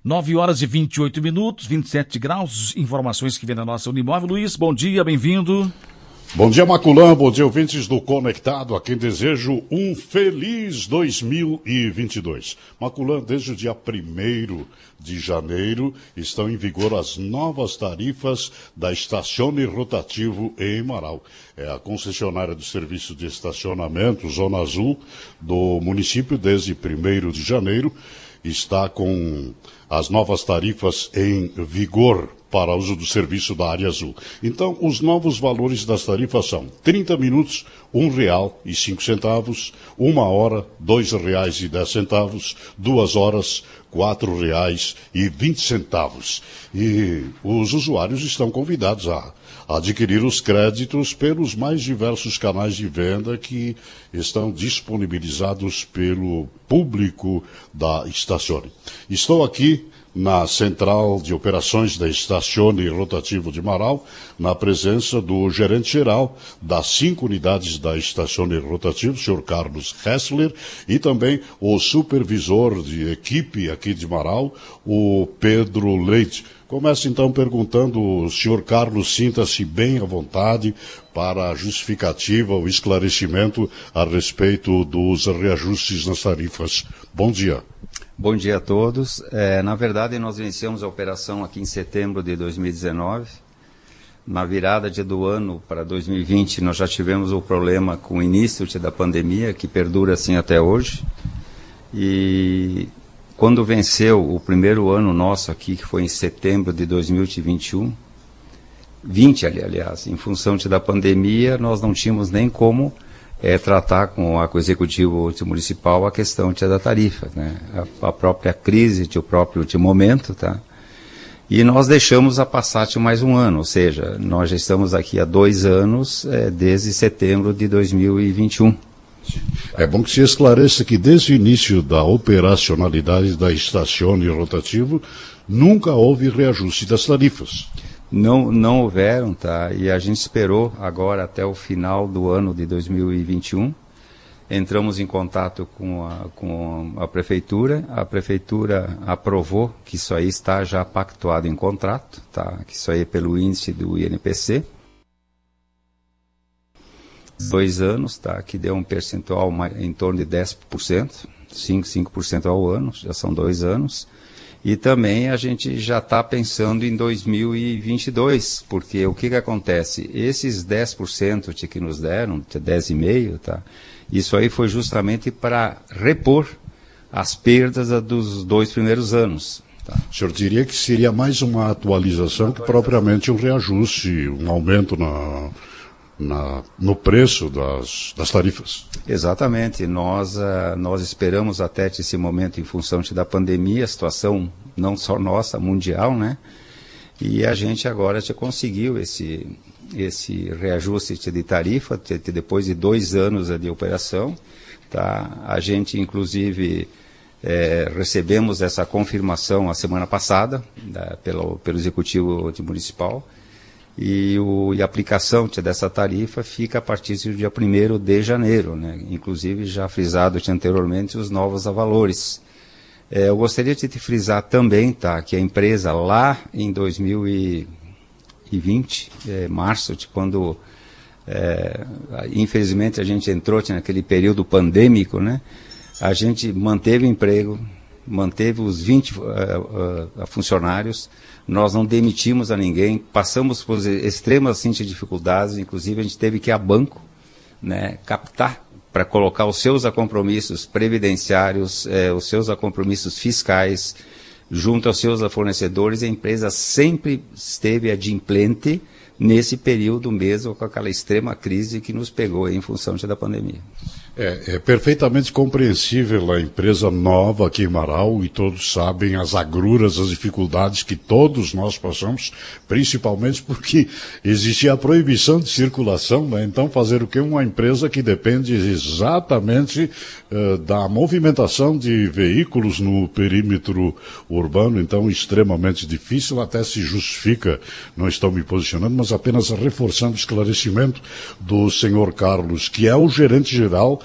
9h28, 27 graus, informações que vêm da nossa Unimóvel. Luiz, bom dia, bem-vindo. Bom dia, Maculã, bom dia, ouvintes do Conectado, a quem desejo um feliz 2022. Maculã, desde o dia 1º de janeiro, estão em vigor as novas tarifas da Estacione Rotativo em Marau. É a concessionária do serviço de estacionamento, Zona Azul, do município, desde 1º de janeiro, está com as novas tarifas em vigor para uso do serviço da área azul. Então, os novos valores das tarifas são 30 minutos, R$1,05, 1 hora, R$2,10, 2 horas, R$4,20. E os usuários estão convidados a adquirir os créditos pelos mais diversos canais de venda que estão disponibilizados pelo público da Estacione. Estou aqui na Central de Operações da Estacione Rotativo de Marau, na presença do gerente-geral das 5 unidades da Estacione Rotativo, o senhor Carlos Hessler, e também o supervisor de equipe aqui de Marau, o Pedro Leite. Começo então perguntando, o senhor Carlos, sinta-se bem à vontade para a justificativa, o esclarecimento a respeito dos reajustes nas tarifas. Bom dia. Bom dia a todos. Na verdade, nós iniciamos a operação aqui em setembro de 2019. Na virada do ano para 2020, nós já tivemos o problema com o início da pandemia, que perdura assim até hoje. E quando venceu o primeiro ano nosso aqui, que foi em setembro de 2021, aliás, em função da pandemia, nós não tínhamos nem como tratar com o executivo municipal a questão da tarifa, né? A própria crise, o próprio momento, tá? E nós deixamos a passar mais um ano, ou seja, nós já estamos aqui há 2 anos, desde setembro de 2021. É bom que se esclareça que desde o início da operacionalidade da Estacione Rotativo, nunca houve reajuste das tarifas. Não houveram, tá? E a gente esperou agora até o final do ano de 2021. Entramos em contato com a prefeitura aprovou que isso aí está já pactuado em contrato, tá? Que isso aí é pelo índice do INPC. 2 anos, tá? Que deu um percentual em torno de 10%, 5% ao ano, já são 2 anos. E também a gente já está pensando em 2022, porque o que acontece? Esses 10% que nos deram, 10,5%, tá? Isso aí foi justamente para repor as perdas dos 2 primeiros anos. Tá? O senhor diria que seria mais uma atualização que propriamente um reajuste, um aumento no preço das tarifas. Exatamente. Nós esperamos até esse momento, em função da pandemia, a situação não só nossa, mundial, né? E a gente agora conseguiu esse reajuste de tarifa, depois de 2 anos de operação. Tá? A gente, inclusive, recebemos essa confirmação a semana passada, pelo Executivo Municipal. E a aplicação dessa tarifa fica a partir do dia 1º de janeiro, né? Inclusive já frisado anteriormente os novos valores. Eu gostaria de te frisar também, tá, que a empresa lá em 2020, março, quando infelizmente a gente entrou naquele período pandêmico, né? A gente manteve o emprego, manteve os 20 funcionários. Nós não demitimos a ninguém, passamos por extremas dificuldades, inclusive a gente teve que ir a banco, né, captar para colocar os seus compromissos previdenciários, os seus compromissos fiscais, junto aos seus fornecedores. A empresa sempre esteve adimplente nesse período mesmo, com aquela extrema crise que nos pegou em função da pandemia. É perfeitamente compreensível a empresa nova aqui em Marau, e todos sabem as agruras, as dificuldades que todos nós passamos, principalmente porque existia a proibição de circulação, né? Então fazer o que? Uma empresa que depende exatamente da movimentação de veículos no perímetro urbano, então extremamente difícil, até se justifica, não estou me posicionando, mas apenas reforçando o esclarecimento do senhor Carlos, que é o gerente-geral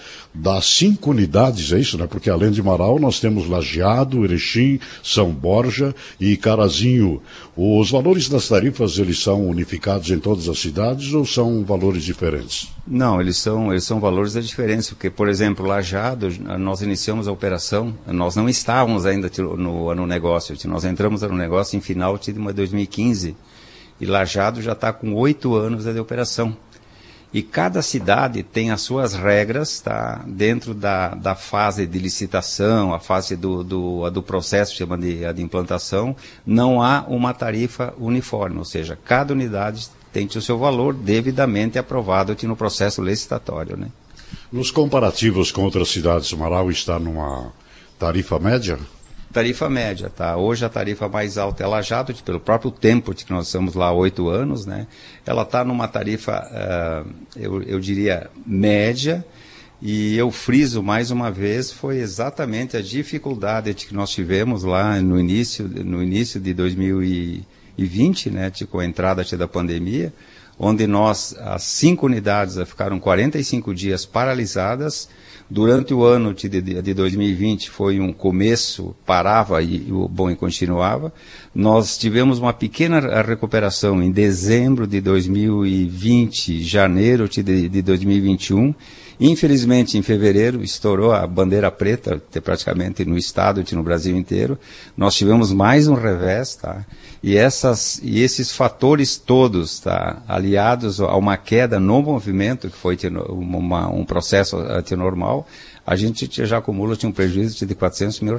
das 5 unidades, é isso, né? Porque além de Marau, nós temos Lajeado, Erechim, São Borja e Carazinho. Os valores das tarifas, eles são unificados em todas as cidades ou são valores diferentes? Não, eles são valores diferentes, porque, por exemplo, Lajeado, nós iniciamos a operação, nós não estávamos ainda no negócio, nós entramos no negócio em final de 2015, e Lajeado já está com 8 anos de operação. E cada cidade tem as suas regras, tá? Dentro da fase de licitação, a fase do processo, chama de implantação, não há uma tarifa uniforme, ou seja, cada unidade tem o seu valor devidamente aprovado no processo licitatório, né? Nos comparativos com outras cidades, Marau está numa tarifa média? Tarifa média, tá? Hoje a tarifa mais alta é Lajeado, pelo próprio tempo de que nós estamos lá há 8 anos, né? Ela está numa tarifa, eu diria, média, e eu friso mais uma vez, foi exatamente a dificuldade que nós tivemos lá no início de 2020, né? Com a entrada da pandemia, onde as 5 unidades ficaram 45 dias paralisadas. Durante o ano de 2020 foi um começo, parava e continuava. Nós tivemos uma pequena recuperação em dezembro de 2020, janeiro de 2021. Infelizmente, em fevereiro, estourou a bandeira preta, praticamente no estado e no Brasil inteiro. Nós tivemos mais um revés, tá? E esses fatores todos, tá, aliados a uma queda no movimento, que foi um processo anormal, a gente já acumula um prejuízo de R$400 mil.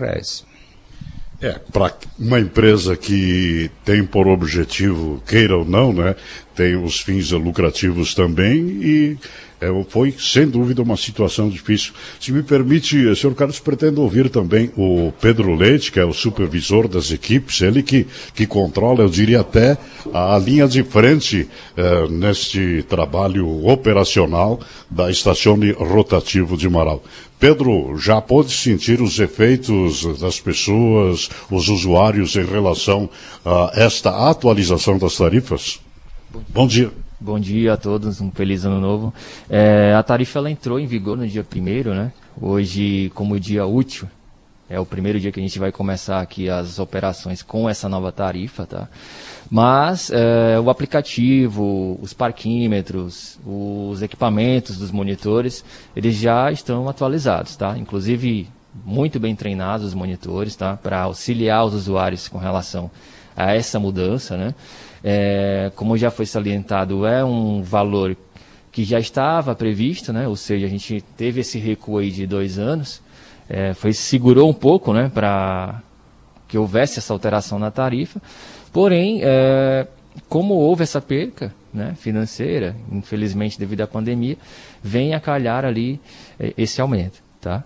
Para uma empresa que tem por objetivo, queira ou não, né, tem os fins lucrativos também e foi, sem dúvida, uma situação difícil. Se me permite, senhor Carlos, pretendo ouvir também o Pedro Leite, que é o supervisor das equipes, ele que controla, eu diria até, a linha de frente neste trabalho operacional da estação rotativo de Marau. Pedro, já pôde sentir os efeitos das pessoas, os usuários, em relação a esta atualização das tarifas? Bom dia. Bom dia a todos, um feliz ano novo. A tarifa ela entrou em vigor no dia 1º, né? Hoje, como dia útil, é o primeiro dia que a gente vai começar aqui as operações com essa nova tarifa, tá? Mas o aplicativo, os parquímetros, os equipamentos dos monitores, eles já estão atualizados, tá? Inclusive, muito bem treinados os monitores, tá? Para auxiliar os usuários com relação a essa mudança, né? Como já foi salientado, é um valor que já estava previsto, né? Ou seja, a gente teve esse recuo aí de 2 anos, segurou um pouco, né? Para que houvesse essa alteração na tarifa, porém, como houve essa perca, né, financeira, infelizmente devido à pandemia, vem a calhar ali esse aumento, tá?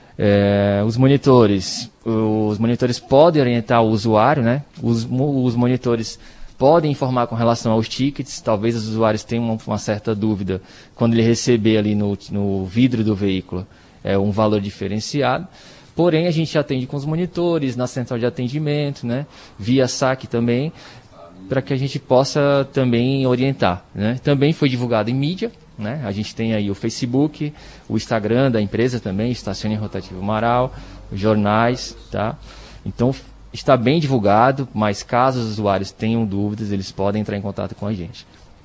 Os monitores podem orientar o usuário, né? Os monitores podem informar com relação aos tickets. Talvez os usuários tenham uma certa dúvida quando ele receber ali no vidro do veículo um valor diferenciado. Porém, a gente atende com os monitores, na central de atendimento, né? Via saque também, para que a gente possa também orientar, né? Também foi divulgado em mídia, né? A gente tem aí o Facebook, o Instagram da empresa também, Estacione Rotativo Marau, os jornais, tá? Então, está bem divulgado, mas caso os usuários tenham dúvidas, eles podem entrar em contato com a gente.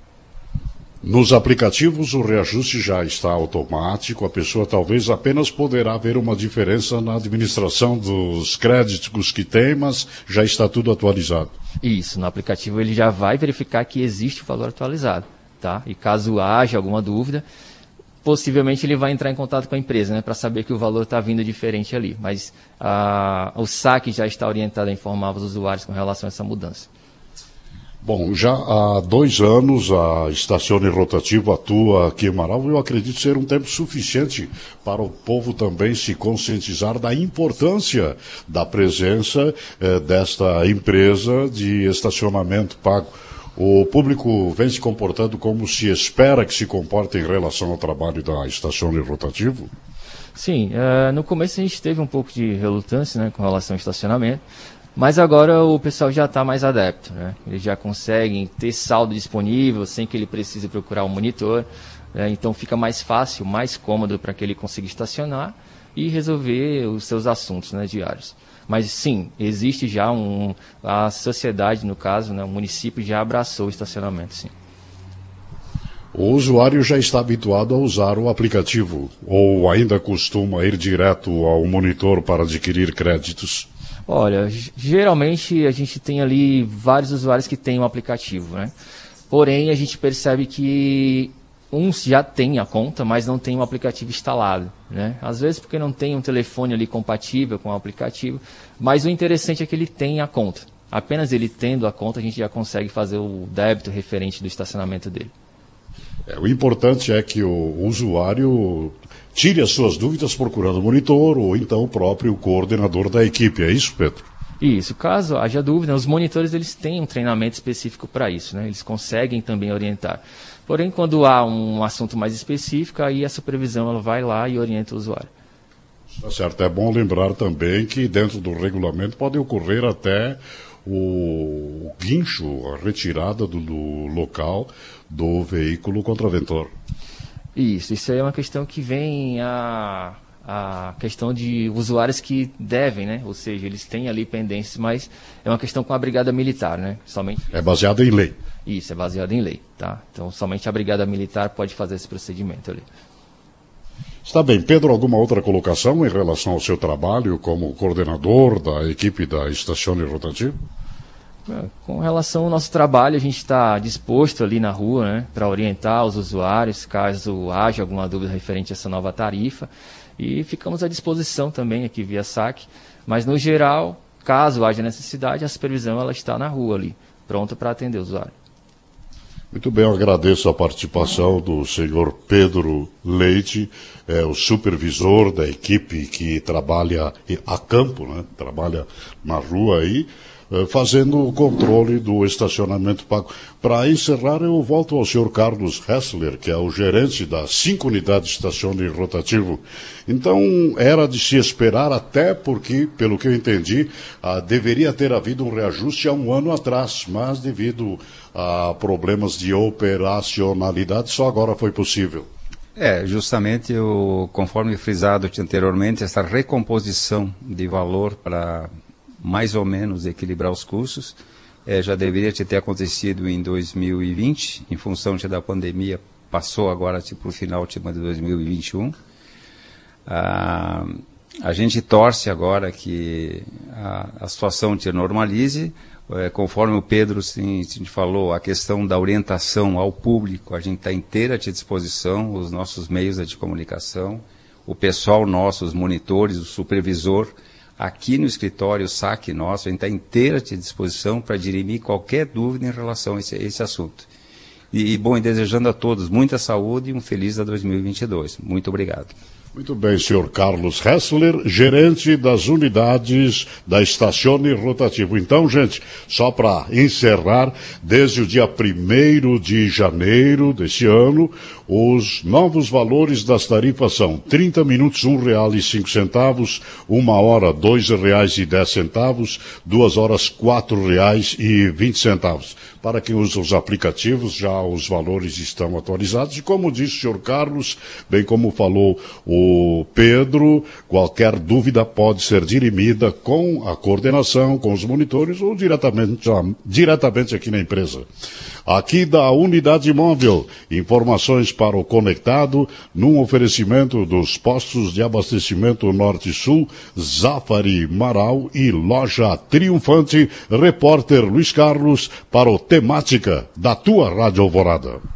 Nos aplicativos, o reajuste já está automático, a pessoa talvez apenas poderá ver uma diferença na administração dos créditos que tem, mas já está tudo atualizado. Isso, no aplicativo ele já vai verificar que existe o valor atualizado, tá? E caso haja alguma dúvida, possivelmente ele vai entrar em contato com a empresa, né, para saber que o valor está vindo diferente ali. Mas o saque já está orientado a informar os usuários com relação a essa mudança. Bom, já há 2 anos a Estacione Rotativo atua aqui em Marau. Eu acredito ser um tempo suficiente para o povo também se conscientizar da importância da presença desta empresa de estacionamento pago. O público vem se comportando como se espera que se comporte em relação ao trabalho da Estacione Rotativo? Sim, no começo a gente teve um pouco de relutância, né, com relação ao estacionamento, mas agora o pessoal já está mais adepto, né? Eles já conseguem ter saldo disponível sem que ele precise procurar um monitor. Então fica mais fácil, mais cômodo para que ele consiga estacionar e resolver os seus assuntos, né, diários. Mas sim, existe já a sociedade, no caso, né, o município já abraçou o estacionamento, sim. O usuário já está habituado a usar o aplicativo ou ainda costuma ir direto ao monitor para adquirir créditos? Olha, geralmente a gente tem ali vários usuários que têm um aplicativo, né? Porém, a gente percebe que uns já têm a conta, mas não tem um aplicativo instalado, né? Às vezes porque não tem um telefone ali compatível com o aplicativo, mas o interessante é que ele tem a conta. Apenas ele tendo a conta, a gente já consegue fazer o débito referente do estacionamento dele. O importante é que o usuário tire as suas dúvidas procurando o monitor ou então o próprio coordenador da equipe. É isso, Pedro? Isso. Caso haja dúvida, os monitores eles têm um treinamento específico para isso, né? Eles conseguem também orientar. Porém, quando há um assunto mais específico, aí a supervisão ela vai lá e orienta o usuário. Tá certo. É bom lembrar também que dentro do regulamento pode ocorrer até o guincho, a retirada do local do veículo contraventor. Isso aí é uma questão que vem a questão de usuários que devem, né? Ou seja, eles têm ali pendências, mas é uma questão com a Brigada Militar, né? Somente... É baseado em lei. Isso, é baseado em lei, tá? Então, somente a Brigada Militar pode fazer esse procedimento ali. Está bem. Pedro, alguma outra colocação em relação ao seu trabalho como coordenador da equipe da Estacione Rotativo? Com relação ao nosso trabalho, a gente está disposto ali na rua, né, para orientar os usuários, caso haja alguma dúvida referente a essa nova tarifa. E ficamos à disposição também aqui via SAC. Mas, no geral, caso haja necessidade, a supervisão ela está na rua ali, pronta para atender o usuário. Muito bem, eu agradeço a participação do senhor Pedro Leite, o supervisor da equipe que trabalha a campo, né? Trabalha na rua aí, fazendo o controle do estacionamento pago. Para encerrar, eu volto ao senhor Carlos Hessler, que é o gerente das 5 unidades de estacionamento rotativo. Então, era de se esperar, até porque, pelo que eu entendi, deveria ter havido um reajuste há um ano atrás, mas devido a problemas de operacionalidade, só agora foi possível. Justamente, conforme frisado anteriormente, essa recomposição de valor para mais ou menos equilibrar os custos, já deveria ter acontecido em 2020, em função da pandemia, passou agora para o final de 2021. A gente torce agora que a situação se normalize, conforme o Pedro falou, a questão da orientação ao público, a gente está inteira à disposição, os nossos meios de comunicação, o pessoal nosso, os monitores, o supervisor. Aqui no escritório, o SAC nosso, a gente está inteira à disposição para dirimir qualquer dúvida em relação a esse assunto. E desejando a todos muita saúde e um feliz 2022. Muito obrigado. Muito bem, senhor Carlos Hessler, gerente das unidades da Estacione Rotativo. Então, gente, só para encerrar, desde o dia 1º de janeiro deste ano, os novos valores das tarifas são 30 minutos, R$1,05, 1 hora, R$2,10, 2 horas, R$4,20. Para quem usa os aplicativos, já os valores estão atualizados. E como disse o senhor Carlos, bem como falou o Pedro, qualquer dúvida pode ser dirimida com a coordenação, com os monitores ou diretamente aqui na empresa. Aqui da Unidade Móvel, informações para o conectado, num oferecimento dos postos de abastecimento Norte-Sul, Zafari Marau e Loja Triunfante, repórter Luiz Carlos para o Temática da tua Rádio Alvorada.